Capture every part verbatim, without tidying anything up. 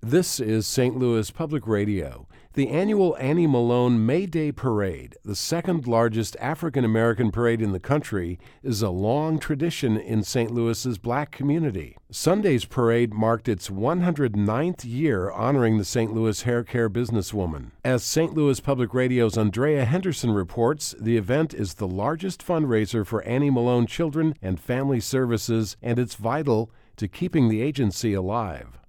This is Saint Louis Public Radio. The annual Annie Malone May Day Parade, the second largest African American parade in the country, is a long tradition in Saint Louis's black community. Sunday's parade marked its one hundred ninth year honoring the Saint Louis hair care businesswoman. As Saint Louis Public Radio's Andrea Henderson reports, the event is the largest fundraiser for Annie Malone Children and Family Services, and it's vital to keeping the agency alive.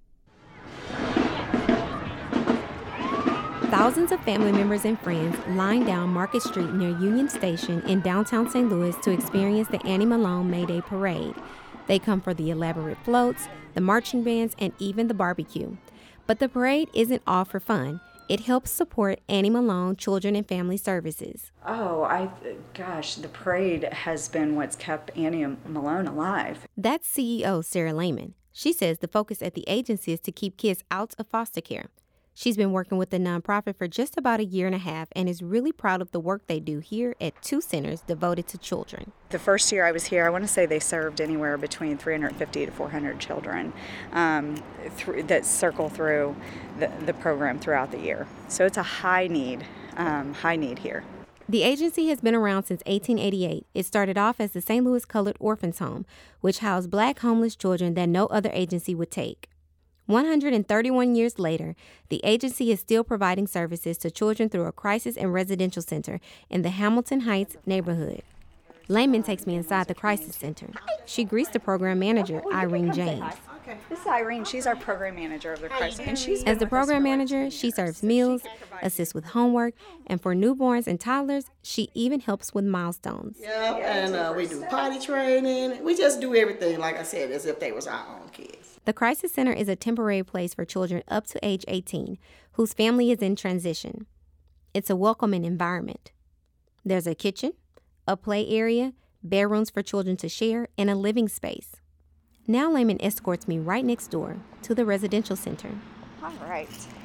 Thousands of family members and friends lined down Market Street near Union Station in downtown Saint Louis to experience the Annie Malone May Day Parade. They come for the elaborate floats, the marching bands, and even the barbecue. But the parade isn't all for fun. It helps support Annie Malone Children and Family Services. Oh, I, gosh, the parade has been what's kept Annie Malone alive. That's C E O Sarah Lehman. She says the focus at the agency is to keep kids out of foster care. She's been working with the nonprofit for just about a year and a half and is really proud of the work they do here at two centers devoted to children. The first year I was here, I want to say they served anywhere between three hundred fifty to four hundred children um, th- that circle through the, the program throughout the year. So it's a high need, um, high need here. The agency has been around since eighteen eighty-eight. It started off as the Saint Louis Colored Orphans Home, which housed black homeless children that no other agency would take. one hundred thirty-one years later, the agency is still providing services to children through a crisis and residential center in the Hamilton Heights neighborhood. Lehman takes me inside the crisis center. She greets the program manager, Irene James. This is Irene. She's our program manager of the crisis. And she's As the program manager, she serves meals, assists with homework, and for newborns and toddlers, she even helps with milestones. Yeah, and uh, we do potty training. We just do everything, like I said, as if they was our own kids. The Crisis Center is a temporary place for children up to age eighteen whose family is in transition. It's a welcoming environment. There's a kitchen, a play area, bedrooms for children to share, and a living space. Now Lehman escorts me right next door to the residential center. All right.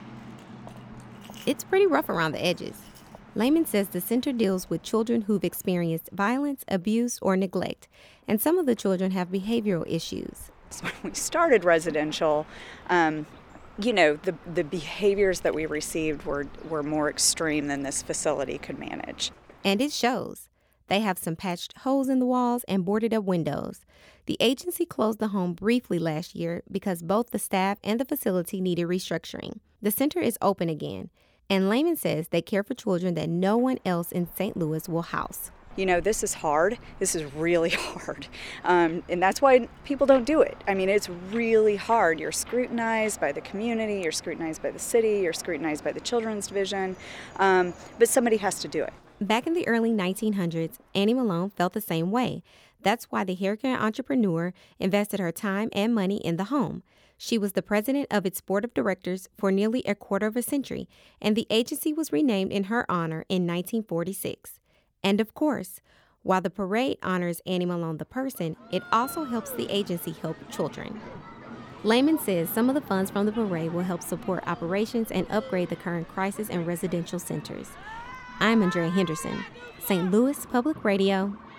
It's pretty rough around the edges. Lehman says the center deals with children who've experienced violence, abuse, or neglect, and some of the children have behavioral issues. When we started residential, um, you know, the, the behaviors that we received were, were more extreme than this facility could manage. And it shows. They have some patched holes in the walls and boarded up windows. The agency closed the home briefly last year because both the staff and the facility needed restructuring. The center is open again, and Lehman says they care for children that no one else in Saint Louis will house. You know, this is hard. This is really hard. Um, and that's why people don't do it. I mean, it's really hard. You're scrutinized by the community, you're scrutinized by the city, you're scrutinized by the Children's Division, um, but somebody has to do it. Back in the early nineteen hundreds, Annie Malone felt the same way. That's why the hair care entrepreneur invested her time and money in the home. She was the president of its board of directors for nearly a quarter of a century, and the agency was renamed in her honor in nineteen forty-six. And of course, while the parade honors Annie Malone the person, it also helps the agency help children. Lehman says some of the funds from the parade will help support operations and upgrade the current crisis and residential centers. I'm Andrea Henderson, Saint Louis Public Radio.